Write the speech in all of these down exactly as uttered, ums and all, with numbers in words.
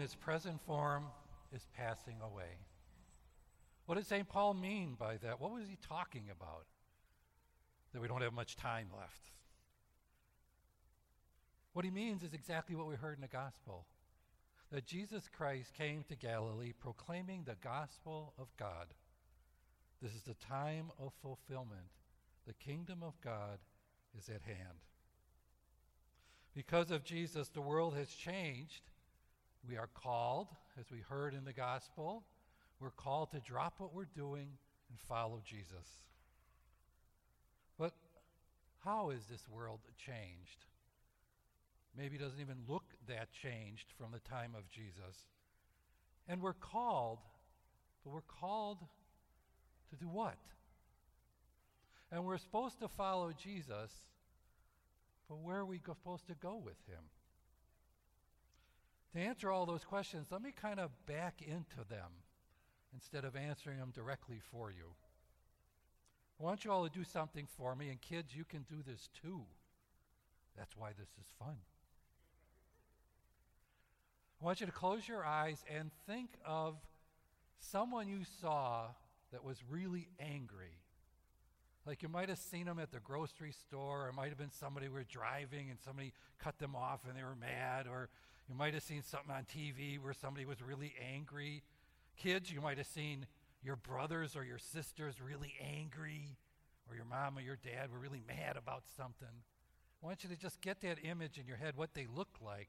its present form is passing away. What did Saint Paul mean by that? What was he talking about? That we don't have much time left. What he means is exactly what we heard in the gospel. That Jesus Christ came to Galilee proclaiming the gospel of God. This is the time of fulfillment. The kingdom of God is at hand. Because of Jesus, the world has changed. We are called, as we heard in the gospel, we're called to drop what we're doing and follow Jesus. But how is this world changed? Maybe it doesn't even look that changed from the time of Jesus. And we're called, but we're called to do what? And we're supposed to follow Jesus, but where are we go- supposed to go with him? To answer all those questions, let me kind of back into them instead of answering them directly for you. I want you all to do something for me, and kids, you can do this too. That's why this is fun. I want you to close your eyes and think of someone you saw that was really angry. Like you might have seen them at the grocery store, or it might have been somebody who were driving and somebody cut them off and they were mad, or you might have seen something on T V where somebody was really angry. Kids, you might have seen your brothers or your sisters really angry, or your mom or your dad were really mad about something. I want you to just get that image in your head, what they look like.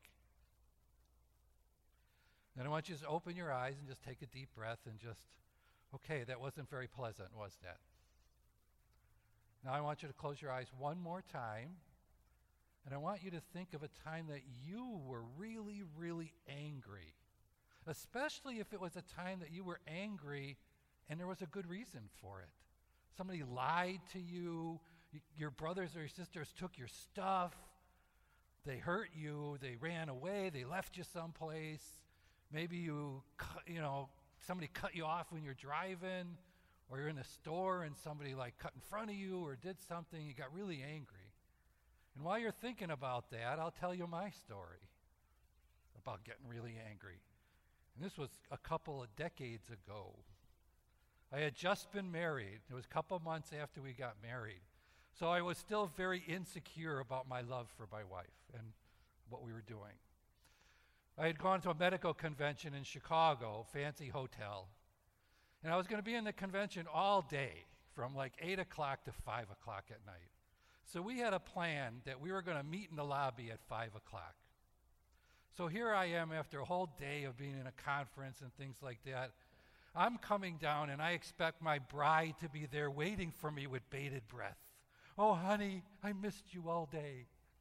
Then I want you to just open your eyes and just take a deep breath and just, okay, that wasn't very pleasant, was that? Now I want you to close your eyes one more time, and I want you to think of a time that you were really, really angry, especially if it was a time that you were angry and there was a good reason for it. Somebody lied to you, y- your brothers or your sisters took your stuff, they hurt you, they ran away, they left you someplace. Maybe you, cu- you know, somebody cut you off when you're driving, or you're in a store and somebody like cut in front of you or did something, you got really angry. And while you're thinking about that, I'll tell you my story about getting really angry. And this was a couple of decades ago. I had just been married. It was a couple months after we got married. So I was still very insecure about my love for my wife and what we were doing. I had gone to a medical convention in Chicago, fancy hotel, and I was going to be in the convention all day from like eight o'clock to five o'clock at night. So we had a plan that we were going to meet in the lobby at five o'clock. So here I am after a whole day of being in a conference and things like that. I'm coming down and I expect my bride to be there waiting for me with bated breath. Oh, honey, I missed you all day.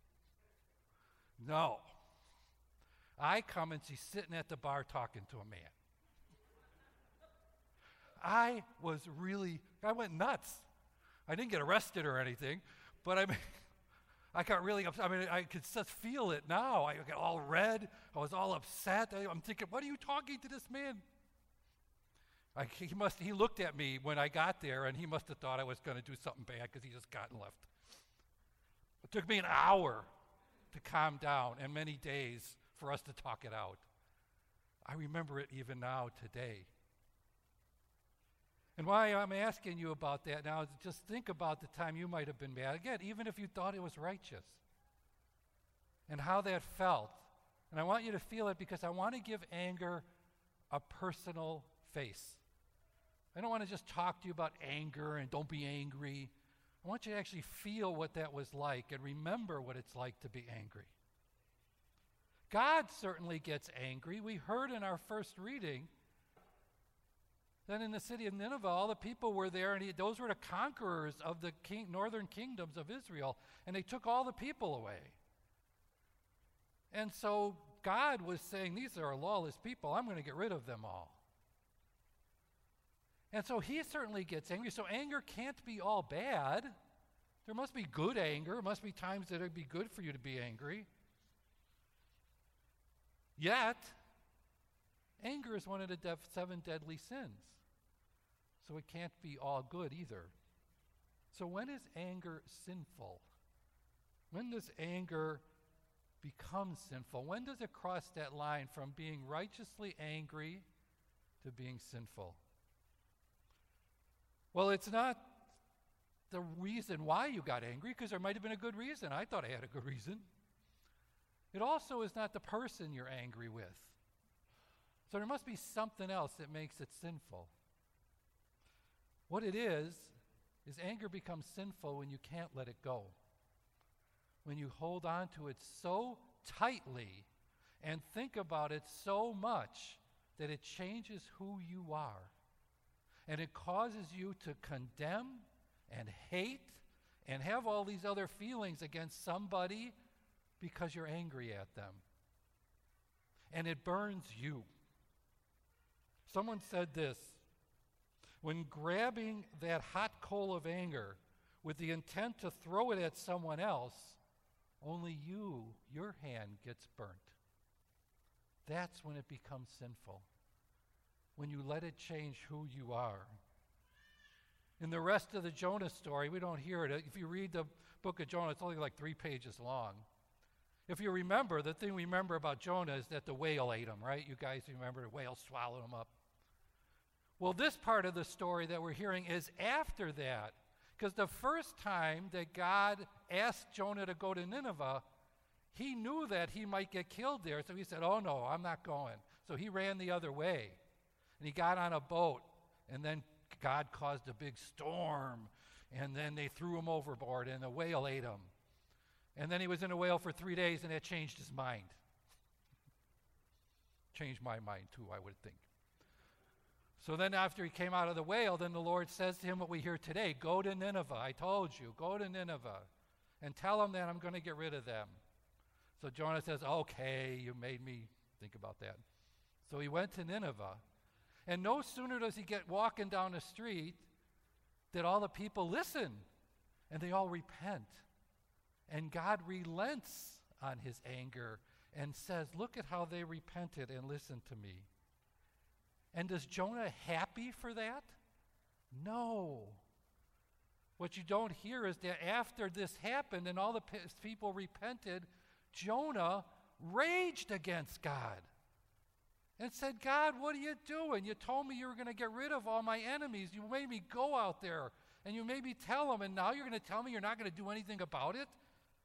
No. I come and she's sitting at the bar talking to a man. I was really, I went nuts. I didn't get arrested or anything, but I mean, I got really upset. I mean, I could just feel it now. I got all red. I was all upset. I, I'm thinking, what are you talking to this man? I, he must. He looked at me when I got there, and he must have thought I was going to do something bad because he just got and left. It took me an hour to calm down and many days for us to talk it out. I remember it even now today. And why I'm asking you about that now is just think about the time you might have been mad. Again, even if you thought it was righteous. And how that felt. And I want you to feel it because I want to give anger a personal face. I don't want to just talk to you about anger and don't be angry. I want you to actually feel what that was like and remember what it's like to be angry. God certainly gets angry. We heard in our first reading that in the city of Nineveh, all the people were there, and he, those were the conquerors of the king, northern kingdoms of Israel, and they took all the people away. And so God was saying, these are lawless people. I'm going to get rid of them all. And so he certainly gets angry. So anger can't be all bad. There must be good anger. There must be times that it would be good for you to be angry. Yet, anger is one of the def- seven deadly sins. So it can't be all good either. So when is anger sinful? When does anger becomes sinful? When does it cross that line from being righteously angry to being sinful? Well, it's not the reason why you got angry, because there might have been a good reason. I thought I had a good reason. It also is not the person you're angry with. So there must be something else that makes it sinful. What it is, is anger becomes sinful when you can't let it go. When you hold on to it so tightly and think about it so much that it changes who you are. And it causes you to condemn and hate and have all these other feelings against somebody because you're angry at them. And it burns you. Someone said this: when grabbing that hot coal of anger with the intent to throw it at someone else, only you, your hand gets burnt. That's when it becomes sinful. When you let it change who you are. In the rest of the Jonah story, we don't hear it. If you read the book of Jonah, it's only like three pages long. If you remember, the thing we remember about Jonah is that the whale ate him, right? You guys remember the whale swallowed him up. Well, this part of the story that we're hearing is after that. Because the first time that God asked Jonah to go to Nineveh, he knew that he might get killed there. So he said, oh no, I'm not going. So he ran the other way. And he got on a boat. And then God caused a big storm. And then they threw him overboard and the whale ate him. And then he was in a whale for three days and that changed his mind. Changed my mind too, I would think. So then after he came out of the whale, then the Lord says to him what we hear today: go to Nineveh. I told you, go to Nineveh and tell them that I'm going to get rid of them. So Jonah says, okay, you made me think about that. So he went to Nineveh. And no sooner does he get walking down the street that all the people listen and they all repent. And God relents on his anger and says, look at how they repented and listened to me. And is Jonah happy for that? No. What you don't hear is that after this happened and all the p- people repented, Jonah raged against God and said, God, what are you doing? You told me you were going to get rid of all my enemies. You made me go out there and you made me tell them, and now you're going to tell me you're not going to do anything about it?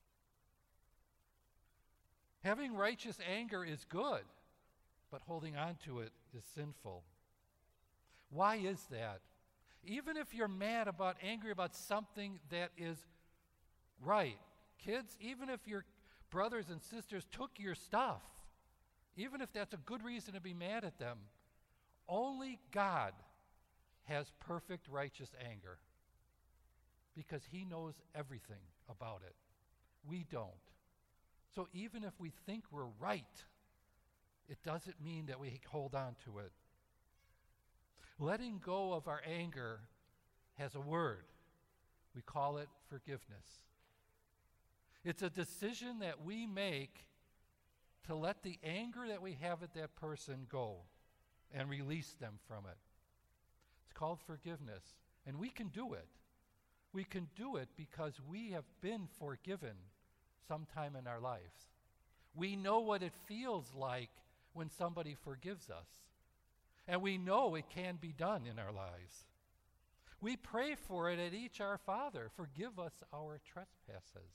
Having righteous anger is good, but holding on to it is sinful. Why is that? Even if you're mad about, angry about something that is right, kids, even if your brothers and sisters took your stuff, even if that's a good reason to be mad at them, only God has perfect righteous anger because he knows everything about it. We don't. So even if we think we're right, it doesn't mean that we hold on to it. Letting go of our anger has a word. We call it forgiveness. It's a decision that we make to let the anger that we have at that person go and release them from it. It's called forgiveness. And we can do it. We can do it because we have been forgiven sometime in our lives. We know what it feels like when somebody forgives us. And we know it can be done in our lives. We pray for it at each Our Father. Forgive us our trespasses.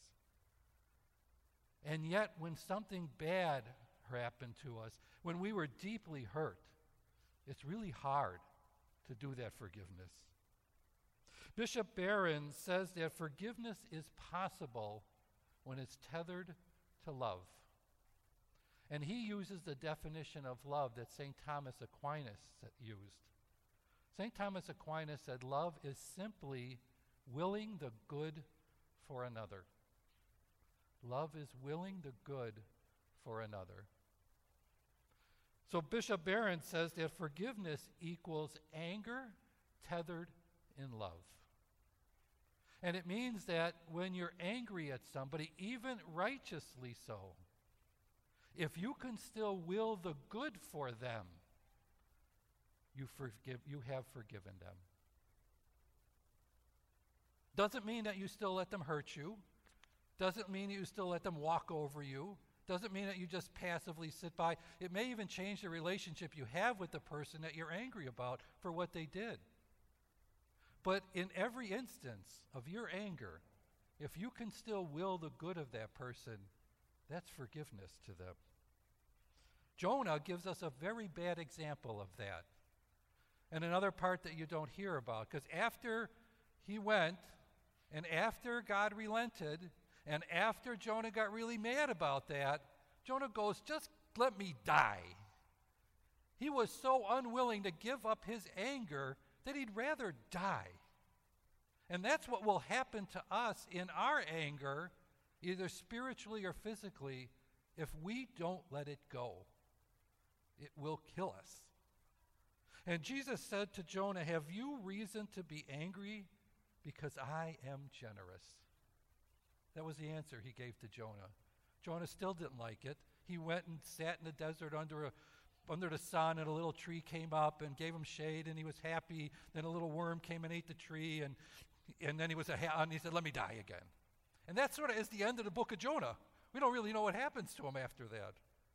And yet, when something bad happened to us, when we were deeply hurt, it's really hard to do that forgiveness. Bishop Barron says that forgiveness is possible when it's tethered to love. And he uses the definition of love that Saint Thomas Aquinas used. Saint Thomas Aquinas said, love is simply willing the good for another. Love is willing the good for another. So Bishop Barron says that forgiveness equals anger tethered in love. And it means that when you're angry at somebody, even righteously so, if you can still will the good for them, you forgive, you have forgiven them. Doesn't mean that you still let them hurt you. Doesn't mean that you still let them walk over you. Doesn't mean that you just passively sit by. It may even change the relationship you have with the person that you're angry about for what they did. But in every instance of your anger, if you can still will the good of that person, that's forgiveness to them. Jonah gives us a very bad example of that. And another part that you don't hear about, because after he went, and after God relented, and after Jonah got really mad about that, Jonah goes, just let me die. He was so unwilling to give up his anger that he'd rather die. And that's what will happen to us in our anger, either spiritually or physically, if we don't let it go. It will kill us. And Jesus said to Jonah, have you reason to be angry? Because I am generous. That was the answer he gave to Jonah. Jonah still didn't like it. He went and sat in the desert under a under the sun, and a little tree came up and gave him shade, and he was happy. Then a little worm came and ate the tree, and and then he was a ha- and he said, let me die again. And that sort of is the end of the book of Jonah. We don't really know what happens to him after that.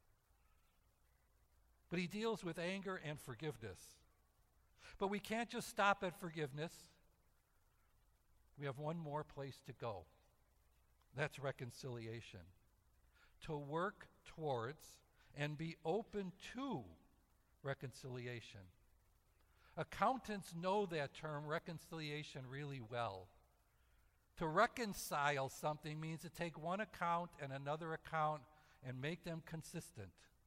But he deals with anger and forgiveness. But we can't just stop at forgiveness. We have one more place to go. That's reconciliation. To work towards and be open to reconciliation. Accountants know that term, reconciliation, really well. To reconcile something means to take one account and another account and make them consistent.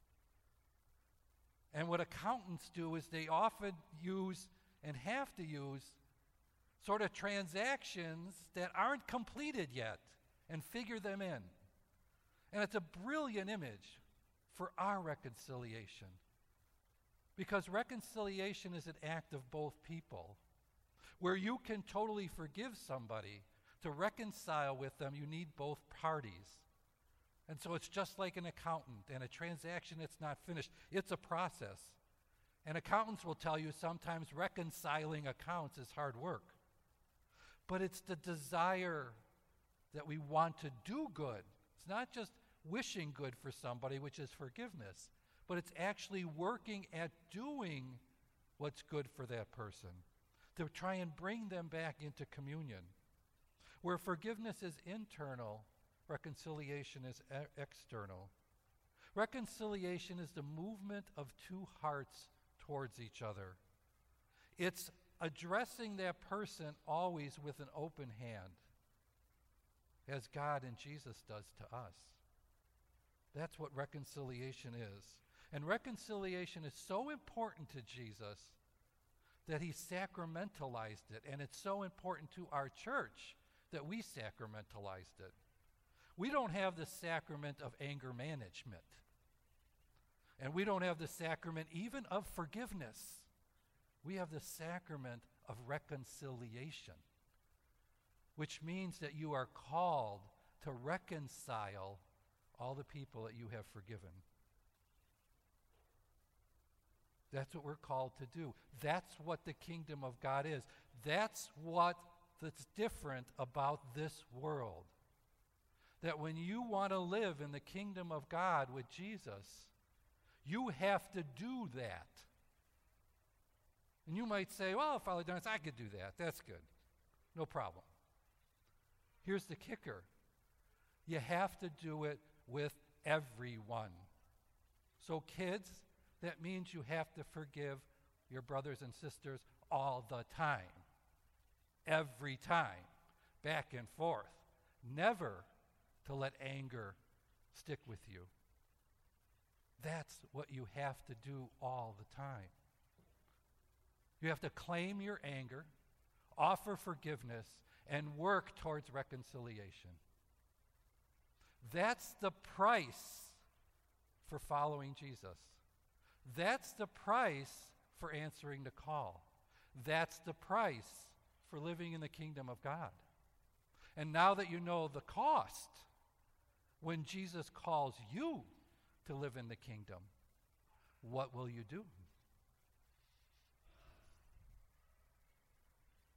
And what accountants do is they often use and have to use sort of transactions that aren't completed yet and figure them in. And it's a brilliant image for our reconciliation. Because reconciliation is an act of both people. Where you can totally forgive somebody, to reconcile with them, you need both parties. And so it's just like an accountant and a transaction that's not finished. It's a process. And accountants will tell you sometimes reconciling accounts is hard work. But it's the desire that we want to do good. It's not just wishing good for somebody, which is forgiveness, but it's actually working at doing what's good for that person, to try and bring them back into communion. Where forgiveness is internal, reconciliation is e- external. Reconciliation is the movement of two hearts towards each other. It's addressing that person always with an open hand, as God and Jesus does to us. That's what reconciliation is. And reconciliation is so important to Jesus that he sacramentalized it. And it's so important to our church that we sacramentalized it. We don't have the sacrament of anger management. And we don't have the sacrament even of forgiveness. We have the sacrament of reconciliation, which means that you are called to reconcile all the people that you have forgiven. That's what we're called to do. That's what the kingdom of God is. That's what that's different about this world. That when you want to live in the kingdom of God with Jesus, you have to do that. And you might say, well, Father Dennis, I could do that. That's good. No problem. Here's the kicker. You have to do it with everyone. So kids, that means you have to forgive your brothers and sisters all the time. Every time. Back and forth. Never to let anger stick with you. That's what you have to do all the time. You have to claim your anger, offer forgiveness, and work towards reconciliation. That's the price for following Jesus. That's the price for answering the call. That's the price for living in the kingdom of God. And now that you know the cost, when Jesus calls you to live in the kingdom, what will you do?